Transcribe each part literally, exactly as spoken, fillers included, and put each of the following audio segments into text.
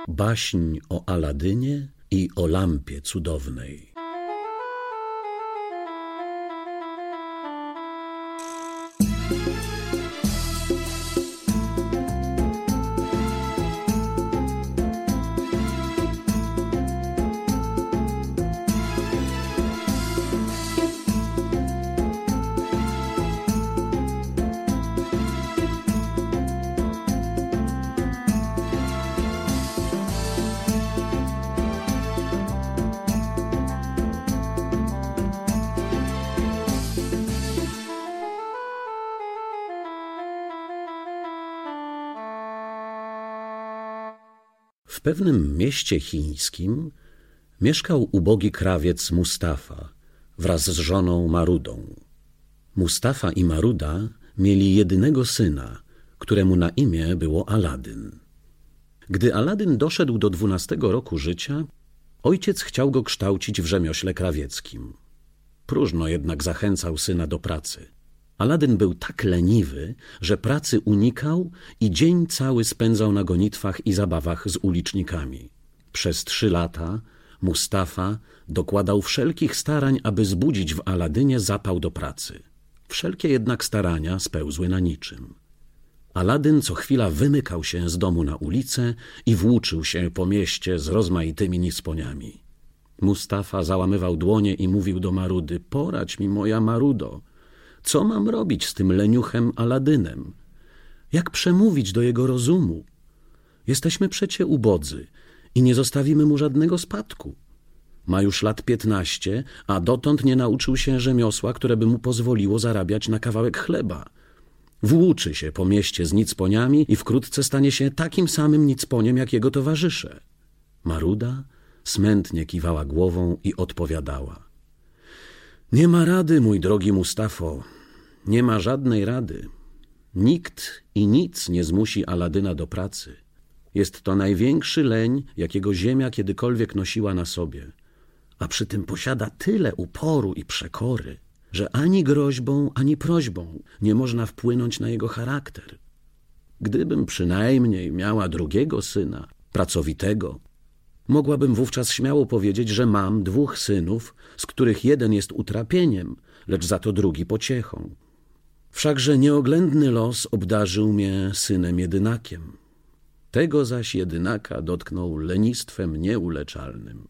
Baśń o Aladynie i o lampie cudownej. W pewnym mieście chińskim mieszkał ubogi krawiec Mustafa wraz z żoną Marudą. Mustafa i Maruda mieli jedynego syna, któremu na imię było Aladyn. Gdy Aladyn doszedł do dwunastego roku życia, ojciec chciał go kształcić w rzemiośle krawieckim. Próżno jednak zachęcał syna do pracy. Aladyn był tak leniwy, że pracy unikał i dzień cały spędzał na gonitwach i zabawach z ulicznikami. Przez trzy lata Mustafa dokładał wszelkich starań, aby zbudzić w Aladynie zapał do pracy. Wszelkie jednak starania spełzły na niczym. Aladyn co chwila wymykał się z domu na ulicę i włóczył się po mieście z rozmaitymi nisponiami. Mustafa załamywał dłonie i mówił do Marudy: poradź mi, moja Marudo, co mam robić z tym leniuchem Aladynem? Jak przemówić do jego rozumu? Jesteśmy przecie ubodzy i nie zostawimy mu żadnego spadku. Ma już lat piętnaście, a dotąd nie nauczył się rzemiosła, które by mu pozwoliło zarabiać na kawałek chleba. Włóczy się po mieście z nicponiami i wkrótce stanie się takim samym nicponiem jak jego towarzysze. Maruda smętnie kiwała głową i odpowiadała: nie ma rady, mój drogi Mustafo, nie ma żadnej rady. Nikt i nic nie zmusi Aladyna do pracy. Jest to największy leń, jakiego ziemia kiedykolwiek nosiła na sobie, a przy tym posiada tyle uporu i przekory, że ani groźbą, ani prośbą nie można wpłynąć na jego charakter. Gdybym przynajmniej miała drugiego syna, pracowitego, mogłabym wówczas śmiało powiedzieć, że mam dwóch synów, z których jeden jest utrapieniem, lecz za to drugi pociechą. Wszakże nieoględny los obdarzył mnie synem jedynakiem. Tego zaś jedynaka dotknął lenistwem nieuleczalnym.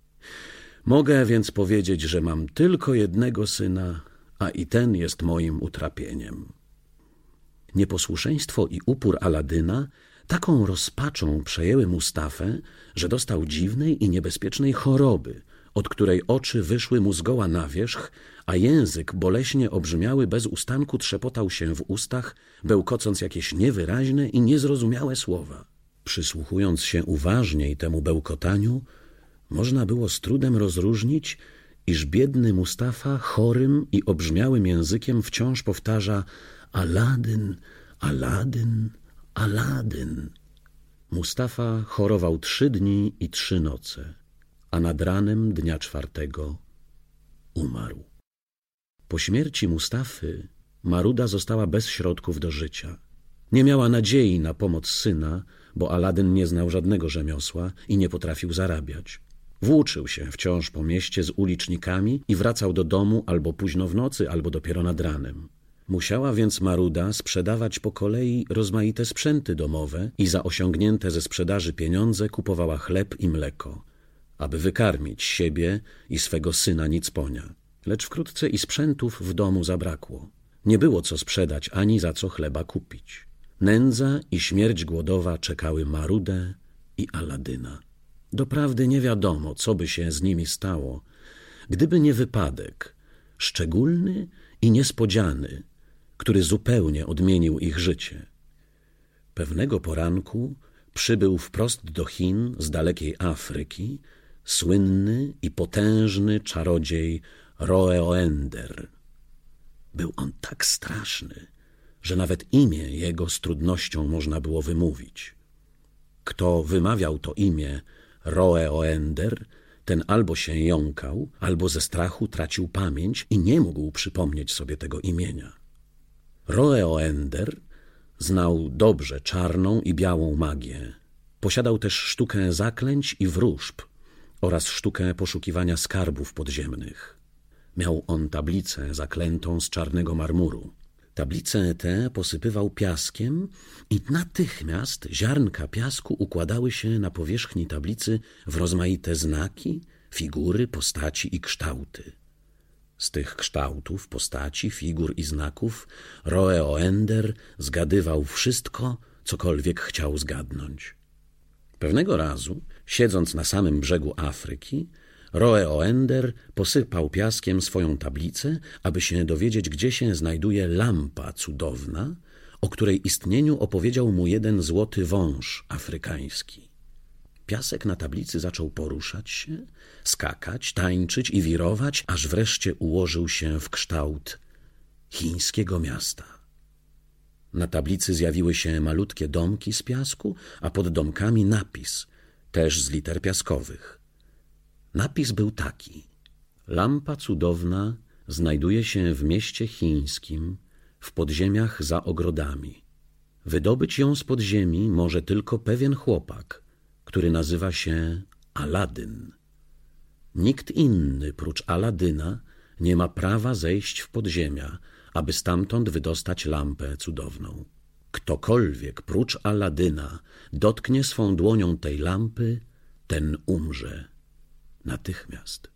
Mogę więc powiedzieć, że mam tylko jednego syna, a i ten jest moim utrapieniem. Nieposłuszeństwo i upór Aladyna taką rozpaczą przejęły Mustafę, że dostał dziwnej i niebezpiecznej choroby, od której oczy wyszły mu zgoła na wierzch, a język boleśnie obrzmiały bez ustanku trzepotał się w ustach, bełkocąc jakieś niewyraźne i niezrozumiałe słowa. Przysłuchując się uważniej temu bełkotaniu, można było z trudem rozróżnić, iż biedny Mustafa chorym i obrzmiałym językiem wciąż powtarza: Aladyn, Aladyn, Aladyn. Mustafa chorował trzy dni i trzy noce, a nad ranem dnia czwartego umarł. Po śmierci Mustafy Maruda została bez środków do życia. Nie miała nadziei na pomoc syna, bo Aladyn nie znał żadnego rzemiosła i nie potrafił zarabiać. Włóczył się wciąż po mieście z ulicznikami i wracał do domu albo późno w nocy, albo dopiero nad ranem. Musiała więc Maruda sprzedawać po kolei rozmaite sprzęty domowe i za osiągnięte ze sprzedaży pieniądze kupowała chleb i mleko, aby wykarmić siebie i swego syna nicponia. Lecz wkrótce i sprzętów w domu zabrakło. Nie było co sprzedać ani za co chleba kupić. Nędza i śmierć głodowa czekały Marudę i Aladyna. Doprawdy nie wiadomo, co by się z nimi stało, gdyby nie wypadek, szczególny i niespodziany, który zupełnie odmienił ich życie. Pewnego poranku przybył wprost do Chin z dalekiej Afryki słynny i potężny czarodziej Roeoender. Był on tak straszny, że nawet imię jego z trudnością można było wymówić. Kto wymawiał to imię Roeoender, ten albo się jąkał, albo ze strachu tracił pamięć i nie mógł przypomnieć sobie tego imienia. Roeoender znał dobrze czarną i białą magię Posiadał też sztukę zaklęć i wróżb oraz sztukę poszukiwania skarbów podziemnych. Miał on tablicę zaklętą z czarnego marmuru. Tablicę tę posypywał piaskiem i natychmiast ziarnka piasku układały się na powierzchni tablicy w rozmaite znaki, figury, postaci i kształty. Z tych kształtów, postaci, figur i znaków Roeoender zgadywał wszystko, cokolwiek chciał zgadnąć. Pewnego razu, siedząc na samym brzegu Afryki, Roeoender posypał piaskiem swoją tablicę, aby się dowiedzieć, gdzie się znajduje lampa cudowna, o której istnieniu opowiedział mu jeden złoty wąż afrykański. Piasek na tablicy zaczął poruszać się, skakać, tańczyć i wirować, aż wreszcie ułożył się w kształt chińskiego miasta. Na tablicy zjawiły się malutkie domki z piasku, a pod domkami napis, też z liter piaskowych. Napis był taki: lampa cudowna znajduje się w mieście chińskim, w podziemiach za ogrodami. Wydobyć ją z podziemi może tylko pewien chłopak, który nazywa się Aladyn. Nikt inny prócz Aladyna nie ma prawa zejść w podziemia, aby stamtąd wydostać lampę cudowną. Ktokolwiek prócz Aladyna dotknie swą dłonią tej lampy, ten umrze natychmiast.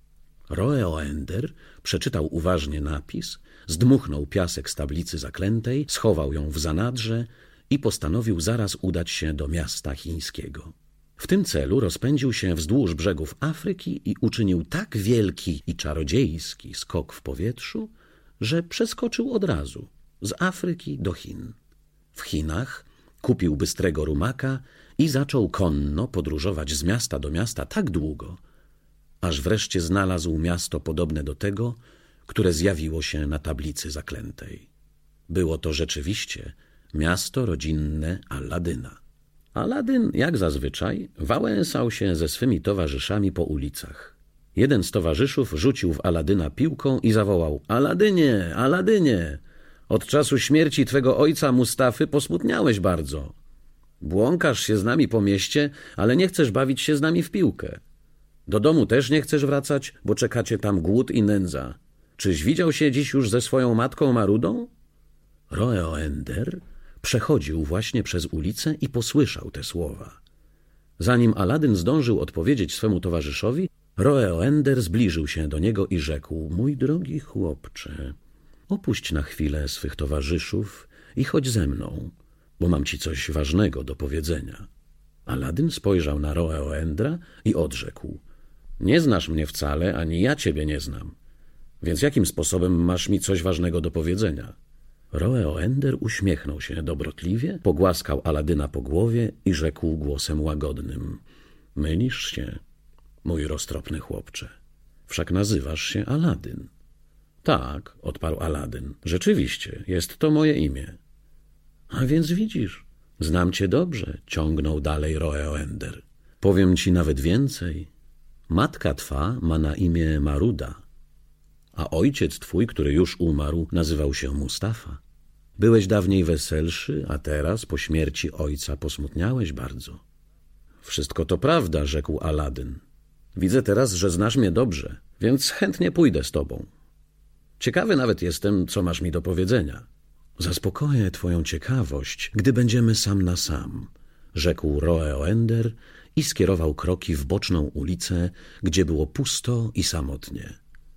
Roeoender przeczytał uważnie napis, zdmuchnął piasek z tablicy zaklętej, schował ją w zanadrze i postanowił zaraz udać się do miasta chińskiego. W tym celu rozpędził się wzdłuż brzegów Afryki i uczynił tak wielki i czarodziejski skok w powietrzu, że przeskoczył od razu z Afryki do Chin. W Chinach kupił bystrego rumaka i zaczął konno podróżować z miasta do miasta tak długo, aż wreszcie znalazł miasto podobne do tego, które zjawiło się na tablicy zaklętej. Było to rzeczywiście miasto rodzinne Aladyna. Aladyn, jak zazwyczaj, wałęsał się ze swymi towarzyszami po ulicach. Jeden z towarzyszów rzucił w Aladyna piłką i zawołał: Aladynie, Aladynie, od czasu śmierci twego ojca Mustafy posmutniałeś bardzo. Błąkasz się z nami po mieście, ale nie chcesz bawić się z nami w piłkę. Do domu też nie chcesz wracać, bo czekacie tam głód i nędza. Czyś widział się dziś już ze swoją matką Marudą? Roeoender przechodził właśnie przez ulicę i posłyszał te słowa. Zanim Aladyn zdążył odpowiedzieć swemu towarzyszowi, Roeoender zbliżył się do niego i rzekł: mój drogi chłopcze, opuść na chwilę swych towarzyszów i chodź ze mną, bo mam ci coś ważnego do powiedzenia. Aladyn spojrzał na Roeoendra i odrzekł: nie znasz mnie wcale, ani ja ciebie nie znam, więc jakim sposobem masz mi coś ważnego do powiedzenia? Roeoender uśmiechnął się dobrotliwie, pogłaskał Aladyna po głowie i rzekł głosem łagodnym: mylisz się, mój roztropny chłopcze. Wszak nazywasz się Aladyn. Tak, odparł Aladyn, rzeczywiście, jest to moje imię. A więc widzisz, znam cię dobrze, ciągnął dalej Roeoender. Powiem ci nawet więcej. Matka twa ma na imię Maruda, a ojciec twój, który już umarł, nazywał się Mustafa. Byłeś dawniej weselszy, a teraz, po śmierci ojca, posmutniałeś bardzo. Wszystko to prawda, rzekł Aladyn. Widzę teraz, że znasz mnie dobrze, więc chętnie pójdę z tobą. Ciekawy nawet jestem, co masz mi do powiedzenia. Zaspokoję twoją ciekawość, gdy będziemy sam na sam, rzekł Roeoender i skierował kroki w boczną ulicę, gdzie było pusto i samotnie.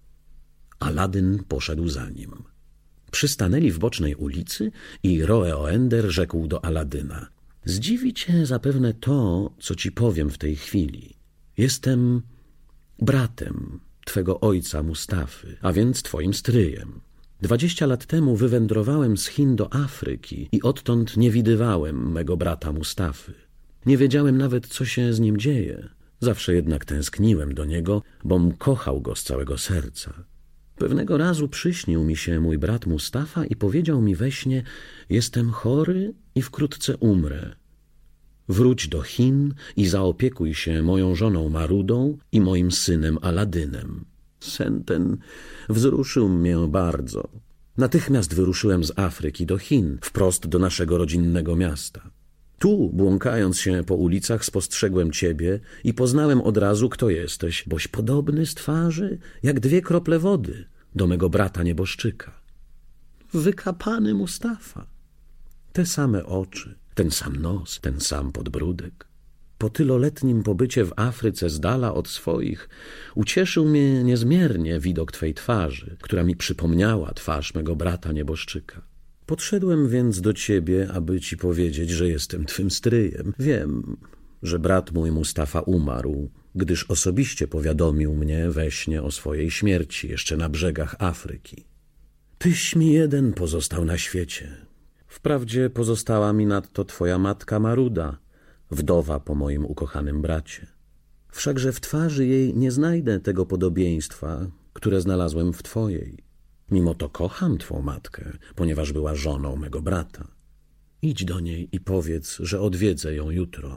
Aladyn poszedł za nim. Przystanęli w bocznej ulicy i Roeoender rzekł do Aladyna: zdziwi cię zapewne to, co ci powiem w tej chwili. Jestem bratem twego ojca Mustafy, a więc twoim stryjem. Dwadzieścia lat temu wywędrowałem z Chin do Afryki i odtąd nie widywałem mego brata Mustafy. Nie wiedziałem nawet, co się z nim dzieje. Zawsze jednak tęskniłem do niego, bom kochał go z całego serca. Pewnego razu przyśnił mi się mój brat Mustafa i powiedział mi we śnie: jestem chory i wkrótce umrę. Wróć do Chin i zaopiekuj się moją żoną Marudą i moim synem Aladynem. Sen ten wzruszył mnie bardzo. Natychmiast wyruszyłem z Afryki do Chin, wprost do naszego rodzinnego miasta. Tu, błąkając się po ulicach, spostrzegłem ciebie i poznałem od razu, kto jesteś, boś podobny z twarzy, jak dwie krople wody, do mego brata nieboszczyka. Wykapany Mustafa. Te same oczy, ten sam nos, ten sam podbródek. Po tyloletnim pobycie w Afryce z dala od swoich ucieszył mnie niezmiernie widok twej twarzy, która mi przypomniała twarz mego brata nieboszczyka. Podszedłem więc do ciebie, aby ci powiedzieć, że jestem twym stryjem. Wiem, że brat mój Mustafa umarł, gdyż osobiście powiadomił mnie we śnie o swojej śmierci jeszcze na brzegach Afryki. Tyś mi jeden pozostał na świecie. Wprawdzie pozostała mi nadto twoja matka Maruda, wdowa po moim ukochanym bracie. Wszakże w twarzy jej nie znajdę tego podobieństwa, które znalazłem w twojej. Mimo to kocham twą matkę, ponieważ była żoną mego brata. Idź do niej i powiedz, że odwiedzę ją jutro.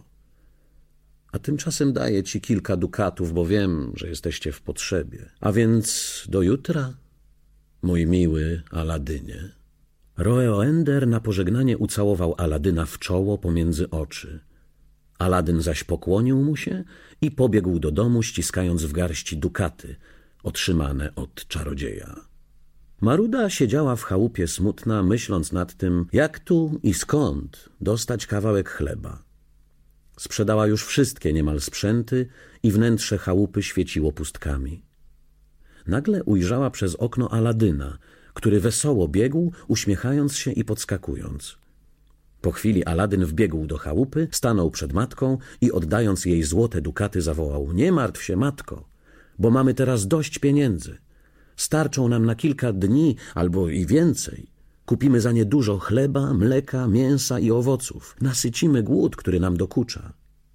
A tymczasem daję ci kilka dukatów, bo wiem, że jesteście w potrzebie. A więc do jutra, mój miły Aladynie. Roeoender na pożegnanie ucałował Aladyna w czoło pomiędzy oczy. Aladyn zaś pokłonił mu się i pobiegł do domu, ściskając w garści dukaty, otrzymane od czarodzieja. Maruda siedziała w chałupie smutna, myśląc nad tym, jak tu i skąd dostać kawałek chleba. Sprzedała już wszystkie niemal sprzęty i wnętrze chałupy świeciło pustkami. Nagle ujrzała przez okno Aladyna, który wesoło biegł, uśmiechając się i podskakując. Po chwili Aladyn wbiegł do chałupy, stanął przed matką i oddając jej złote dukaty zawołał: nie martw się, matko, bo mamy teraz dość pieniędzy. Starczą nam na kilka dni albo i więcej. Kupimy za nie dużo chleba, mleka, mięsa i owoców. Nasycimy głód, który nam dokucza.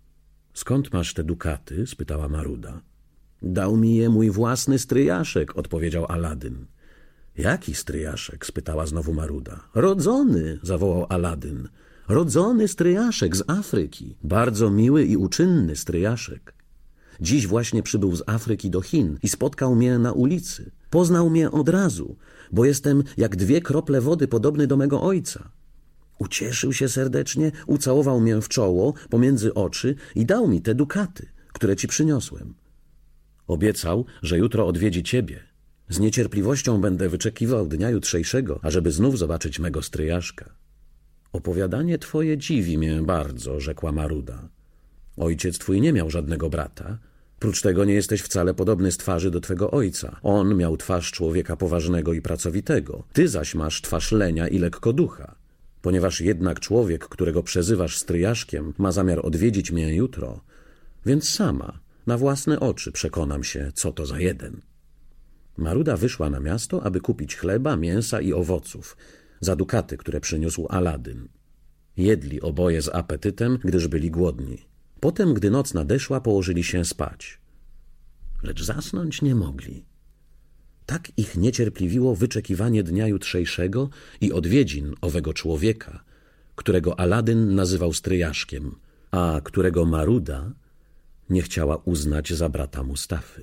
Skąd masz te dukaty? Spytała Maruda. Dał mi je mój własny stryjaszek, odpowiedział Aladyn. Jaki stryjaszek? Spytała znowu Maruda. Rodzony, zawołał Aladyn. Rodzony stryjaszek z Afryki. Bardzo miły i uczynny stryjaszek. Dziś właśnie przybył z Afryki do Chin i spotkał mnie na ulicy. Poznał mnie od razu, bo jestem jak dwie krople wody podobny do mego ojca. Ucieszył się serdecznie, ucałował mnie w czoło, pomiędzy oczy i dał mi te dukaty, które ci przyniosłem. Obiecał, że jutro odwiedzi ciebie. Z niecierpliwością będę wyczekiwał dnia jutrzejszego, ażeby znów zobaczyć mego stryjaszka. Opowiadanie twoje dziwi mnie bardzo, rzekła Maruda. Ojciec twój nie miał żadnego brata. Prócz tego nie jesteś wcale podobny z twarzy do twego ojca. On miał twarz człowieka poważnego i pracowitego. Ty zaś masz twarz lenia i lekkoducha. Ponieważ jednak człowiek, którego przezywasz stryjaszkiem, ma zamiar odwiedzić mnie jutro, więc sama, na własne oczy przekonam się, co to za jeden. Maruda wyszła na miasto, aby kupić chleba, mięsa i owoców, za dukaty, które przyniósł Aladyn. Jedli oboje z apetytem, gdyż byli głodni. Potem, gdy noc nadeszła, położyli się spać. Lecz zasnąć nie mogli. Tak ich niecierpliwiło wyczekiwanie dnia jutrzejszego i odwiedzin owego człowieka, którego Aladyn nazywał stryjaszkiem, a którego Maruda nie chciała uznać za brata Mustafy.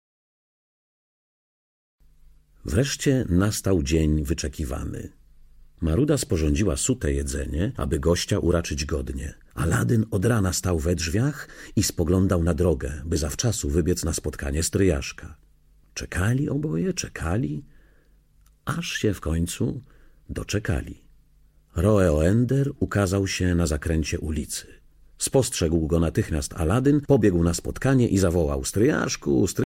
Wreszcie nastał dzień wyczekiwany. Maruda sporządziła sute jedzenie, aby gościa uraczyć godnie. Aladyn od rana stał we drzwiach i spoglądał na drogę, by zawczasu wybiec na spotkanie stryjaszka. Czekali oboje, czekali, aż się w końcu doczekali. Roeoender ukazał się na zakręcie ulicy. Spostrzegł go natychmiast Aladyn, pobiegł na spotkanie i zawołał: stryjaszku, stryjaszku.